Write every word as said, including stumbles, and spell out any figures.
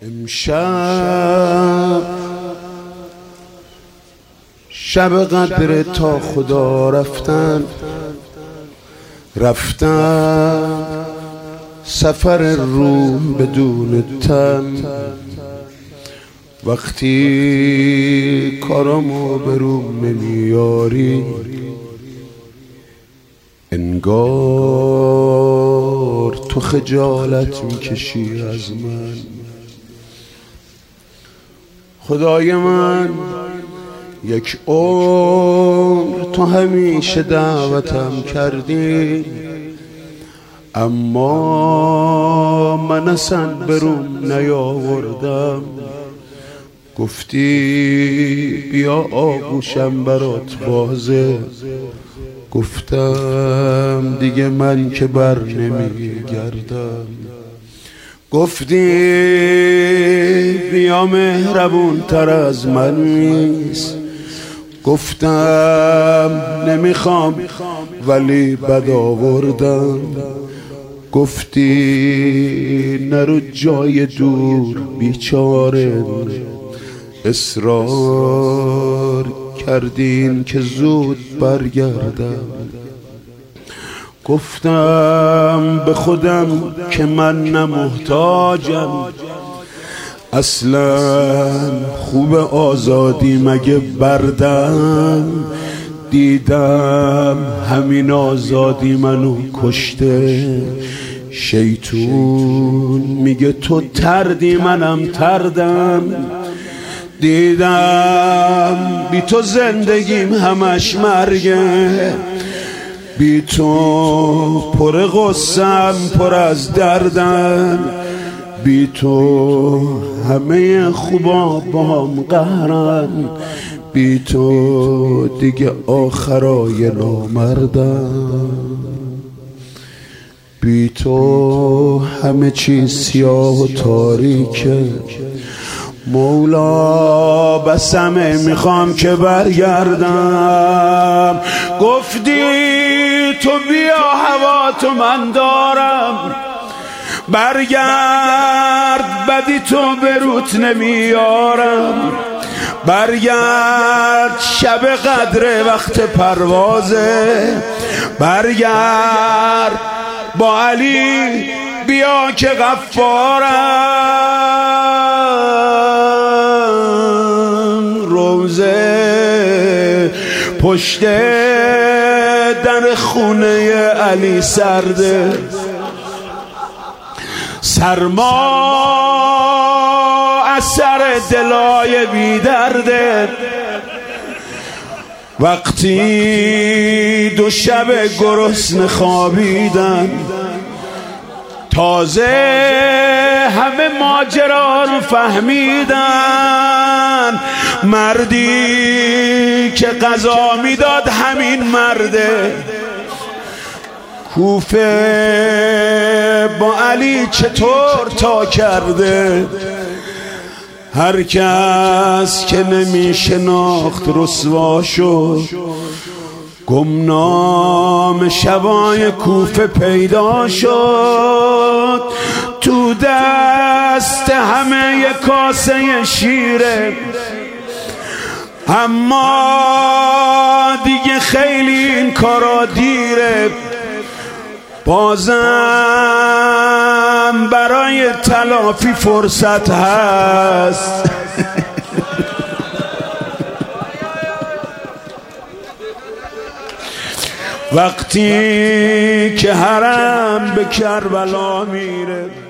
امشب شب قدر تا خدا رفتن رفتن سفر روح بدون تن. وقتی کارامو به روم نمیاری انگار تو خجالت میکشی از من. خدای من یک عمر تو همیشه دعوتم کردی، اما من اصلا بروم نیاوردم. گفتی بیا آغوشم برات بازه، گفتم دیگه من که بر نمیگردم. گفتی بیا مهربون تر از من نیست، گفتم نمیخوام ولی بد آوردم. گفتی نرو جای دور بیچاره، اصرار کردین که زود برگردم. گفتم به خودم که من نمحتاجم، اصلا خوب آزادی مگه بردم. دیدم همین آزادی منو کشته. شیطون میگه تو تردی منم تردم. دیدم بی تو زندگیم همش مرگه، بی تو پر غصم پر از دردم، بی تو همه خوبا با هم قهرن، بی تو دیگه آخرای نامردم، بی تو همه چیز سیاه و تاریکه. مولا بسمه میخوام که برگردم. گفتی تو بیا هوا تو من دارم، برگرد بدی تو به روت نمیارم. برگرد شب قدر وقت پروازه، برگرد با علی بیا که غفارم. روزه پشت در خونه علی سرده، سرما از سر دلای بی درده. وقتی دو شب گرسنه خوابیدن، تازه همه ماجرا رو فهمیدن. مردی که قضا میداد همین مرده. کوفه با علی چطور تا کرده، هر کس که نمی شناخت رسوا شد. گمنام شبای کوفه پیدا شد، تو دست همه یک کاسه شیره. اما دیگه خیلی این کارا دیره، بازم برای تلافی فرصت هست. وقتی که حرم به کربلا میره،